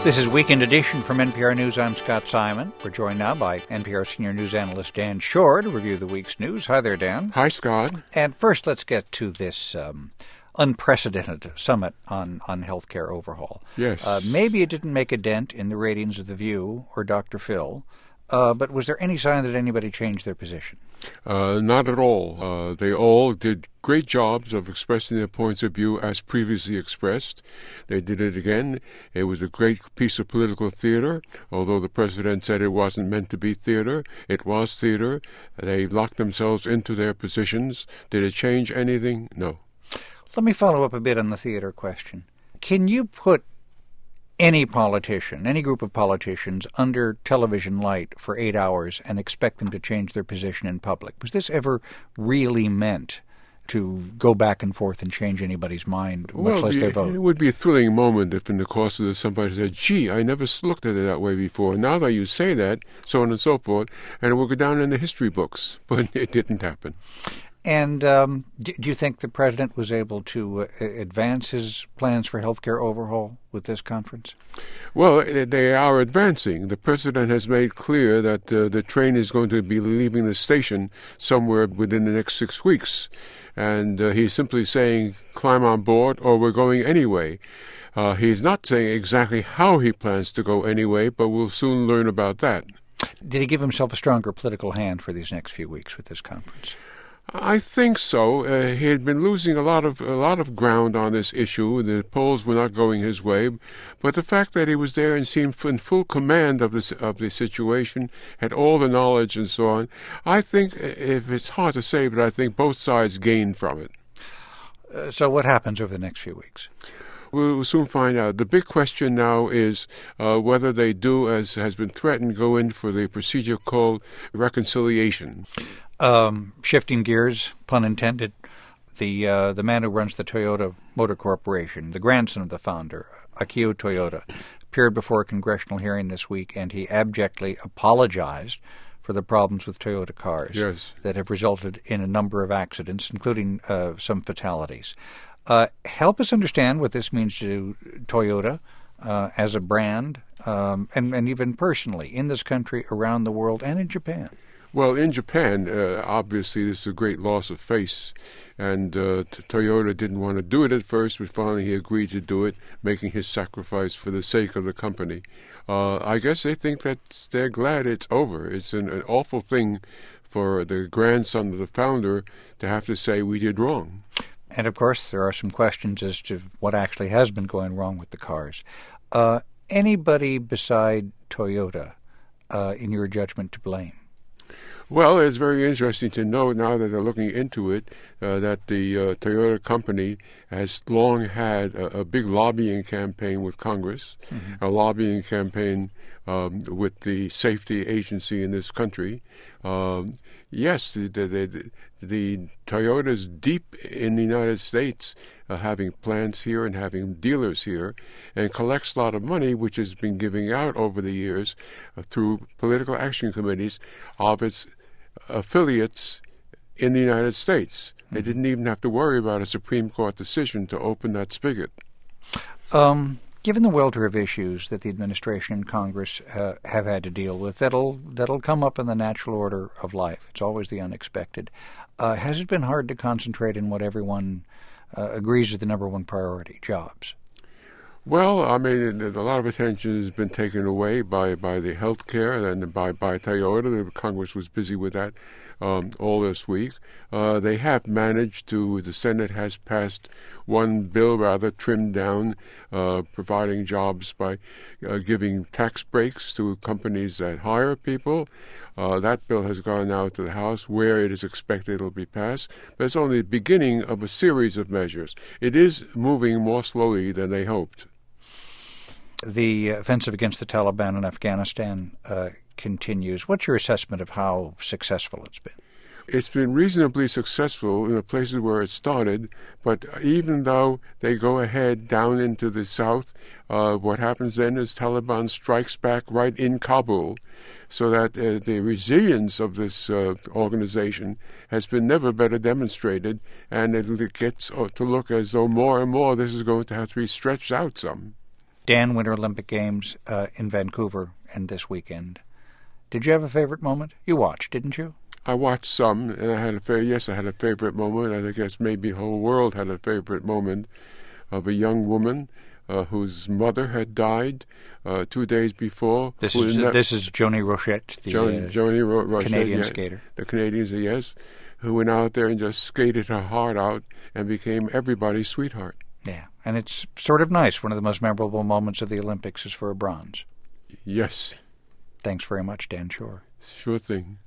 This is Weekend Edition from NPR News. I'm Scott Simon. We're joined now by NPR senior news analyst Dan Shore to review the week's news. Hi there, Dan. Hi, Scott. And first, let's get to this unprecedented summit on healthcare overhaul. Yes. Maybe it didn't make a dent in the ratings of The View or Dr. Phil, but was there any sign that anybody changed their position? Not at all. They all did great jobs of expressing their points of view as previously expressed. They did it again. It was a great piece of political theater. Although the president said it wasn't meant to be theater, it was theater. They locked themselves into their positions. Did it change anything? No. Let me follow up a bit on the theater question. Can you put any politician, any group of politicians, under television light for 8 hours and expect them to change their position in public? Was this ever really meant to go back and forth and change anybody's mind, much less their vote? It would be a thrilling moment if in the course of this somebody said, gee, I never looked at it that way before. Now that you say that, so on and so forth, and it will go down in the history books. But it didn't happen. And do you think the president was able to advance his plans for healthcare overhaul with this conference? Well, they are advancing. The president has made clear that the train is going to be leaving the station somewhere within the next 6 weeks. And he's simply saying, climb on board or we're going anyway. He's not saying exactly how he plans to go anyway, but we'll soon learn about that. Did he give himself a stronger political hand for these next few weeks with this conference? I think so. He had been losing a lot of ground on this issue. The polls were not going his way, but the fact that he was there and seemed in full command of the situation, had all the knowledge and so on, I think, if it's hard to say, but I think both sides gained from it. So what happens over the next few weeks? We'll soon find out. The big question now is whether they do, as has been threatened, go in for the procedure called reconciliation. Shifting gears, pun intended, the man who runs the Toyota Motor Corporation, the grandson of the founder, Akio Toyoda, appeared before a congressional hearing this week, and he abjectly apologized for the problems with Toyota cars that have resulted in a number of accidents, including some fatalities. Help us understand what this means to Toyota as a brand, and even personally in this country, around the world, and in Japan. Well, in Japan, obviously, this is a great loss of face, and Toyota didn't want to do it at first, but finally he agreed to do it, making his sacrifice for the sake of the company. I guess they think that they're glad it's over. It's an awful thing for the grandson of the founder to have to say we did wrong. And, of course, there are some questions as to what actually has been going wrong with the cars. Anybody beside Toyota, in your judgment, to blame? Well, it's very interesting to know now that they're looking into it that the Toyota company has long had a big lobbying campaign with Congress, a lobbying campaign with the safety agency in this country. Yes, the Toyota's deep in the United States, having plants here and having dealers here, and collects a lot of money, which has been giving out over the years through political action committees of its affiliates in the United States. They didn't even have to worry about a Supreme Court decision to open that spigot. Given the welter of issues that the administration and Congress have had to deal with, that'll come up in the natural order of life. It's always the unexpected. Has it been hard to concentrate on what everyone agrees is the number one priority, jobs? Well, I mean, a lot of attention has been taken away by the health care and by Toyota. The Congress was busy with that all this week. They have managed to, the Senate has passed one bill, rather trimmed down, providing jobs by giving tax breaks to companies that hire people. That bill has gone out to the House, where it is expected it will be passed. But it's only the beginning of a series of measures. It is moving more slowly than they hoped. The offensive against the Taliban in Afghanistan continues. What's your assessment of how successful it's been? It's been reasonably successful in the places where it started, but even though they go ahead down into the south, what happens then is Taliban strikes back right in Kabul, so that the resilience of this organization has been never better demonstrated, and it gets to look as though more and more this is going to have to be stretched out some. Dan, Winter Olympic Games in Vancouver and this weekend. Did you have a favorite moment? You watched, didn't you? I watched some, and I had a favorite moment. I guess maybe the whole world had a favorite moment of a young woman whose mother had died 2 days before. This is Joni Rochette, the Joni Rochette, Canadian skater. The Canadians, yes, who went out there and just skated her heart out and became everybody's sweetheart. Yeah, and it's sort of nice. One of the most memorable moments of the Olympics is for a bronze. Yes. Thanks very much, Dan Shore. Sure thing.